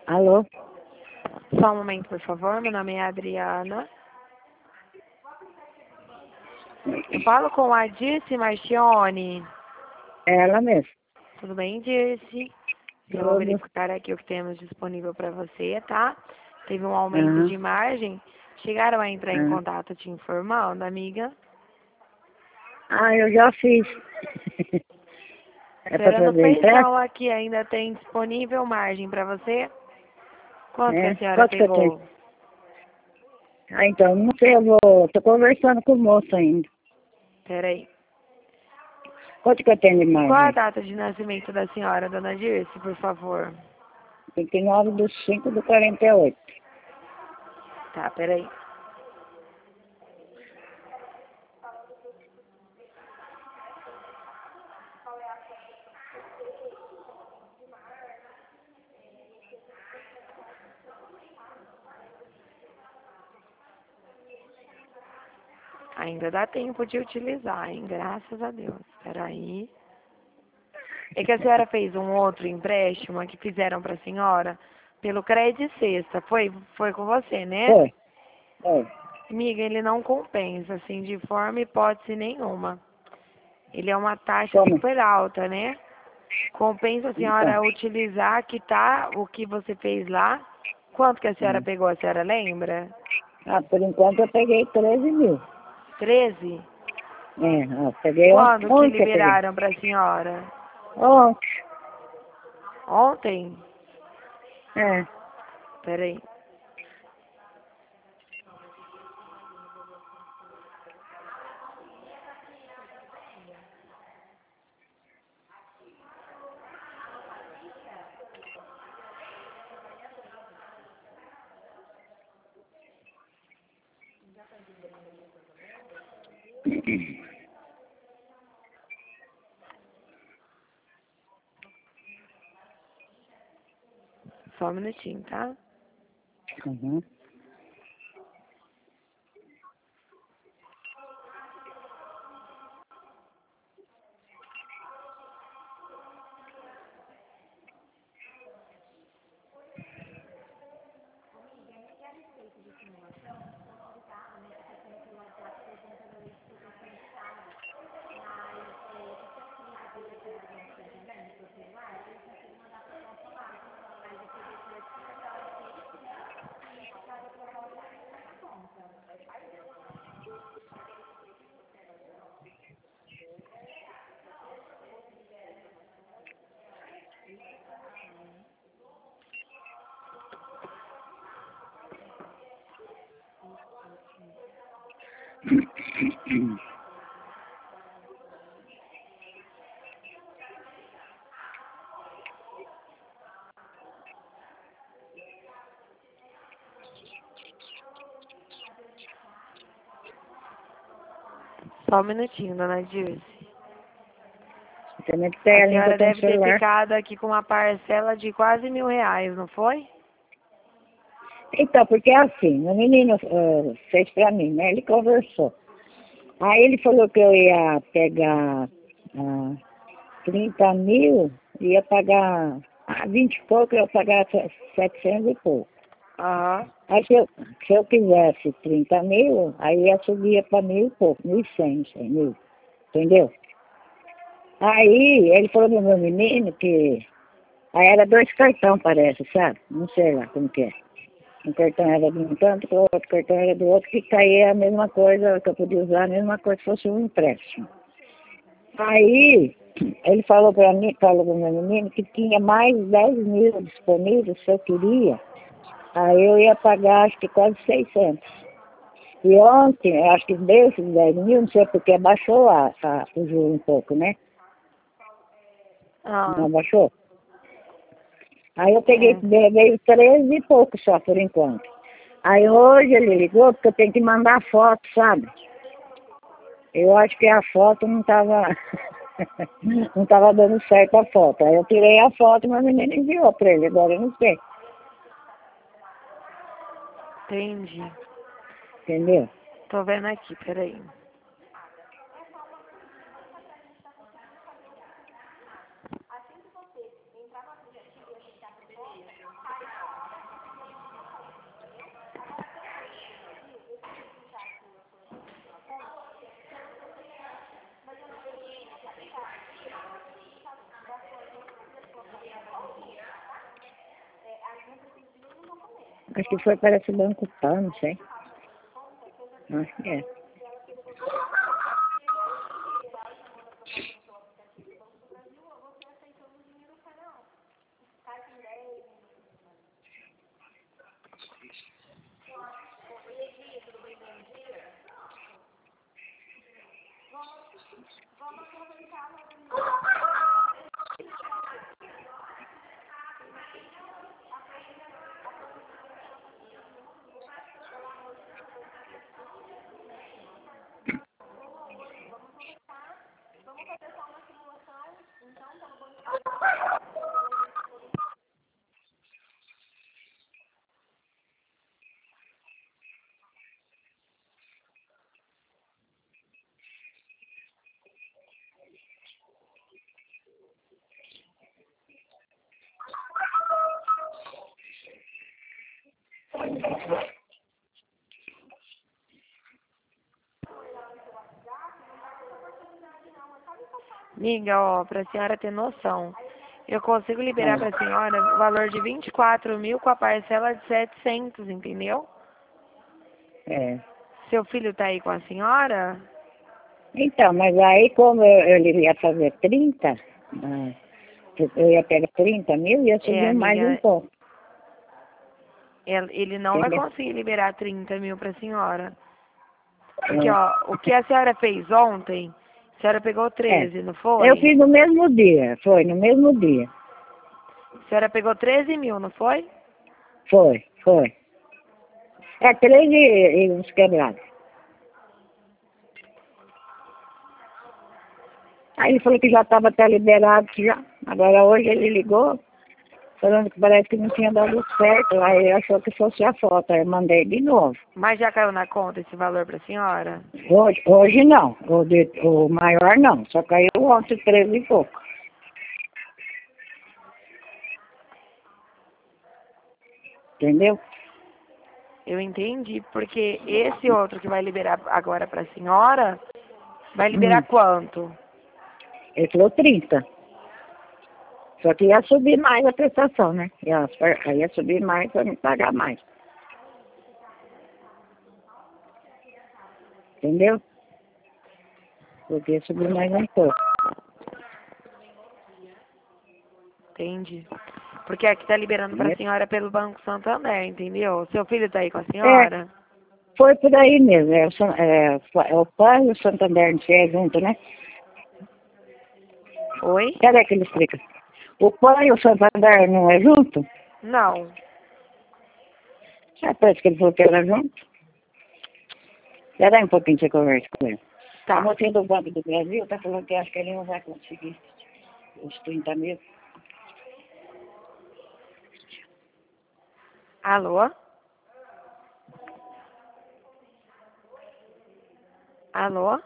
Alô? Só um momento, por favor. Meu nome é Adriana. Eu falo com a Dirce Marchione. É ela mesmo. Tudo bem, Dirce? Eu vou Tudo. verificar aqui o que temos disponível para você, tá? Teve um aumento Aham. de margem. Chegaram a entrar em Aham. contato te informando, amiga? Ah, eu já fiz. É para Esperando fazer empréstimo? feijão aqui, ainda tem disponível margem para você? Quanto que a É. senhora Quanto que eu tenho? pegou? Ah, então, não sei, tô conversando com o moço ainda. Peraí. Quanto que eu tenho de Qual a margem? data de nascimento da senhora, dona Dirce, por favor? 29/5/48. Tá, peraí. Ainda dá tempo de utilizar, hein? Graças a Deus. Peraí. É que a senhora fez um outro empréstimo que fizeram para a senhora pelo Crédito Sexta. Foi com você, né? Foi. Foi. Amiga, ele não compensa, assim, de forma e hipótese nenhuma. Ele é uma taxa Como? super alta, né? Compensa a Então. senhora utilizar que tá o que você fez lá. Quanto que a senhora Hum. pegou, a senhora lembra? Ah, por enquanto eu peguei 13 mil. 13? É, peguei Quando que ontem que eu peguei. liberaram para a senhora? Ontem. Ontem? É. Peraí. Só um minutinho, tá? Uhum. Só um minutinho, dona Dirce. Também que A tem a língua senhora tá no deve ter celular. ficado aqui com uma parcela de quase R$ 1.000, não foi? Então, porque é assim, o menino fez pra mim, né? Ele conversou. Aí ele falou que eu ia pegar 30 mil, ia pagar 20 e pouco, eu ia pagar 700 e pouco. Aham. Aí se eu quisesse 30 mil, aí ia subir para 1.000 e pouco, 1.100, 100 mil, entendeu? Aí ele falou pro meu menino que aí era 2 cartão, parece, sabe? Não sei lá como que é. Um cartão era de um tanto, o outro cartão era do outro, que caía a mesma coisa, que eu podia usar a mesma coisa se fosse um empréstimo. Aí ele falou para mim, falou pro meu menino, que tinha mais 10 mil disponíveis se eu queria. Aí eu ia pagar acho que quase 600. E ontem, eu acho que desses 10 mil, não sei porque abaixou o juro um pouco, né? Não Ah, abaixou? Aí eu peguei, é. veio 13 e pouco só por enquanto. Aí hoje ele ligou porque eu tenho que mandar foto, sabe? Eu acho que a foto não tava, não tava dando certo a foto. Aí eu tirei a foto e meu menino enviou pra ele, agora eu não sei, Entendi. entendeu? Tô vendo aqui, peraí. Acho que foi, parece o Banco Pan, não sei. Acho que é. Amiga, ó, pra senhora ter noção, eu consigo liberar pra senhora o valor de 24.000 com a parcela de 700, entendeu? É. Seu filho tá aí com a senhora? Então, mas aí como eu ia fazer 30, eu ia pegar 30 mil e ia É, subir mais um amiga, pouco. ele não vai Entendeu? conseguir liberar 30.000 pra senhora. Porque, É. ó, o que a senhora fez ontem, a senhora pegou É. 13, não Eu foi? fiz no mesmo dia, foi, no mesmo dia. A senhora pegou 13.000, não foi? Foi. É 13 e uns quebrados. Aí ele falou que já estava até liberado, que já. Agora hoje ele ligou, falando que parece que não tinha dado certo. Aí ele achou que fosse a foto, aí eu mandei de novo. Mas já caiu na conta esse valor pra senhora? Hoje não, o maior não, só caiu ontem 13 e pouco. Entendeu? Eu entendi, porque esse outro que vai liberar agora pra senhora, vai liberar Hum. quanto? Ele falou 30. Só que ia subir mais a prestação, né? Ia subir mais para me pagar mais. Entendeu? Porque ia subir mais um pouco. Entendi. Porque aqui tá liberando pra Entendeu? senhora pelo Banco Santander, entendeu? Seu filho tá aí com a É, senhora? foi por aí mesmo. É o pai e o Santander, não sei, é junto, né? Oi? Cadê que ele explica? O pai e o Santander não é junto? Não. É, parece que ele falou que era junto. Espera aí um pouquinho que você conversa com ele. A Tá. mocinha do Banco do Brasil tá falando que acho que ele não vai conseguir os 30 mil. Alô? Alô?